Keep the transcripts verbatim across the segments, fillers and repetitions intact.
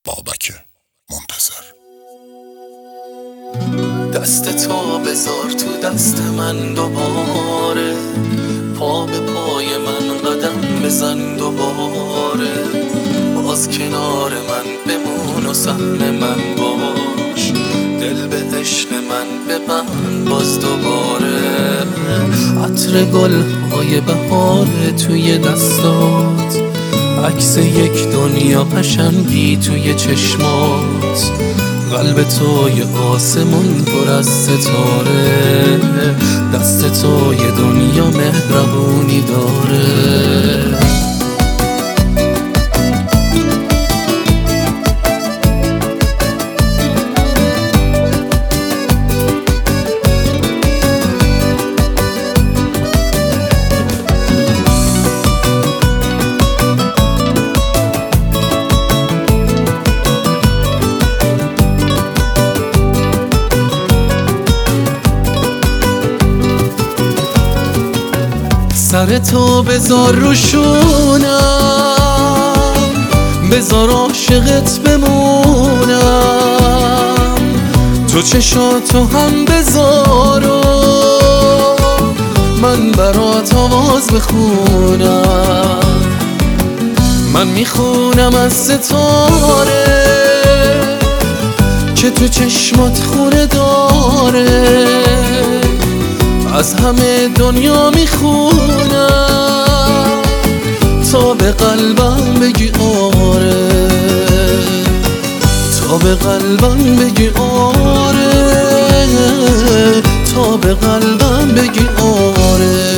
بابک منتظر. دست تو بذار تو دست من دوباره، پا به پای من قدم بزن دوباره، باز کنار من بمون و سهم من باش، دل به عشق من ببند باز دوباره. عطر گل های بهار توی دستات، عکس یک دنیا قشنگی توی چشمات، قلب توی آسمون پر از ستاره، دست توی دنیا مهربونی داره. سر تو بذار روشونم، بذار عاشقت بمونم، تو چشاتو هم بذار و من برات آواز بخونم. من میخونم از ستاره که تو چشمات خونه داره، از همه دنیا میخونم تا به قلبم بگی آره، تا به قلبم بگی آره، تا به قلبم بگی آره.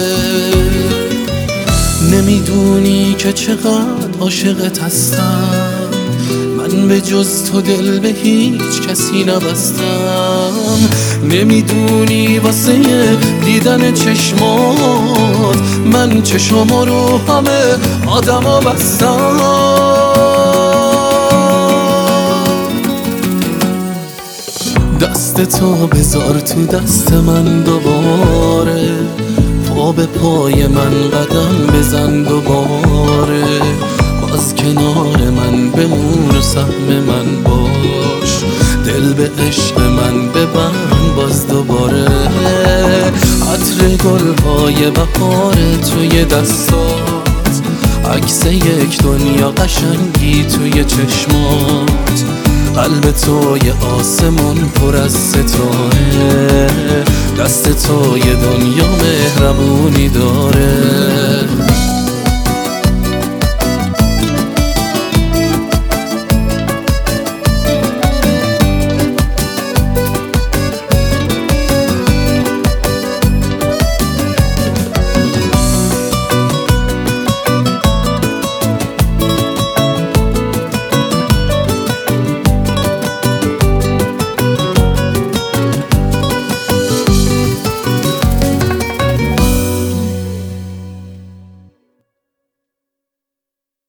نمیدونی که چقدر عاشقت هستم، من به جز تو دل به هیچ کسی نبستم. نمیدونی واسه دیدن چشمات من چشما رو همه آدما بستم. دست تو بذار تو دست من دوباره، پا به پای من قدم بزن دوباره، باز کنار من بمون و سهم من باش، دل به عشق من ببند باز دوباره. عطر گل‌های بهار توی دستات، عکس یک دنیا قشنگی توی چشمات، قلب توی آسمون پر از ستاره، دست توی دنیا مهربونی داره.